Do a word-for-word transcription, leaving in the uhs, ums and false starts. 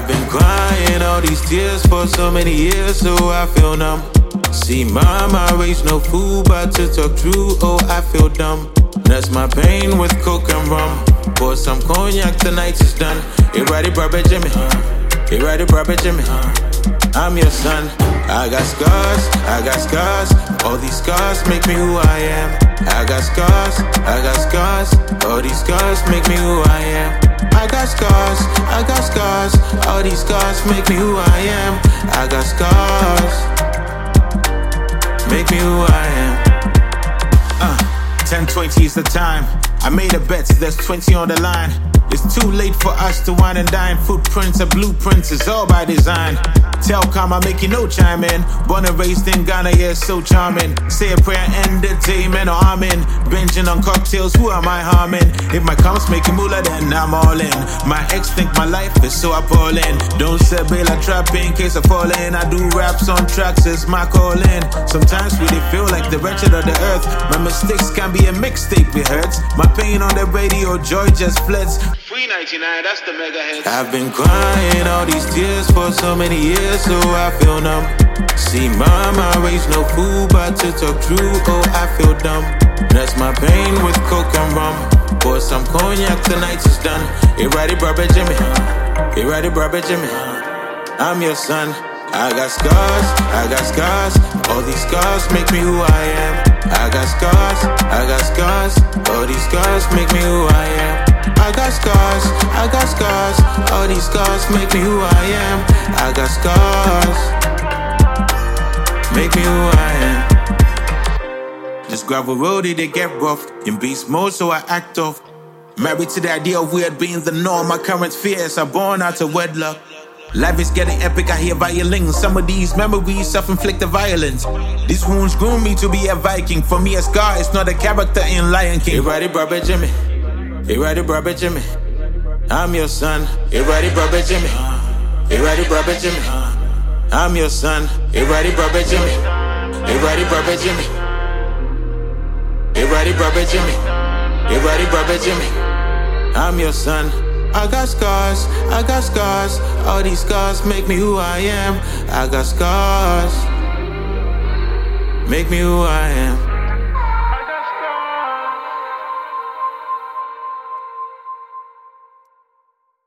I've been crying all these tears for so many years, so I feel numb. See, mama raised no fool, but to talk true, oh, I feel dumb. That's my pain with coke and rum. Pour some cognac, tonight is done. You ready, brother Jimmy? You ready, brother Jimmy? I'm your son. I got scars, I got scars. All these scars make me who I am. I got scars, I got scars. All these scars make me who I am. I got scars, I got scars. All these scars make me who I am. I got scars, make me who I am. Uh, ten twenty is the time. I made a bet, there's twenty on the line. It's too late for us to wine and dine. Footprints and blueprints, it's all by design. Tell calm, I make you no chime in. Born and raised in Ghana, yeah, so charming. Say a prayer, entertainment, or I'm in. Binging on cocktails, who am I harming? If my comps make you moolah, then I'm all in. My ex think my life is so appalling. Don't say bail, I trap in case I fall in. I do raps on tracks, it's my calling. Sometimes we they feel like the wretched of the earth. My mistakes can be a mixtape, it hurts. My pain on the radio, joy just flits. Free ninety-nine, that's the mega hit. I've been crying all these tears for so many years, so I feel numb. See, mama raised no fool, but to talk true, oh, I feel dumb. That's my pain with coke and rum. Pour some cognac, tonight is done. You ready, brother Jimmy? You ready, brother Jimmy? I'm your son. I got scars, I got scars. All these scars make me who I am. I got scars, I got scars. All these scars make me who I am. I got scars, I got scars. All these scars make me who I am. I got scars, make me who I am. This gravel roadie, they get rough. In beast mode, so I act off. Married to the idea of weird being the norm. My current fears are born out of wedlock. Life is getting epic, I hear violins. Some of these memories self-inflicted violence. These wounds groom me to be a Viking. For me, a scar is not a character in Lion King. You ready, brother Jimmy? You ready, brother Jimmy? I'm your son. You ready, brother Jimmy? You ready, brother Jimmy? I'm your son. You ready, brother Jimmy? You ready, brother Jimmy? You ready, brother Jimmy? You ready, brother Jimmy? I'm your son. I got scars, I got scars. All these scars make me who I am. I got scars, make me who I am.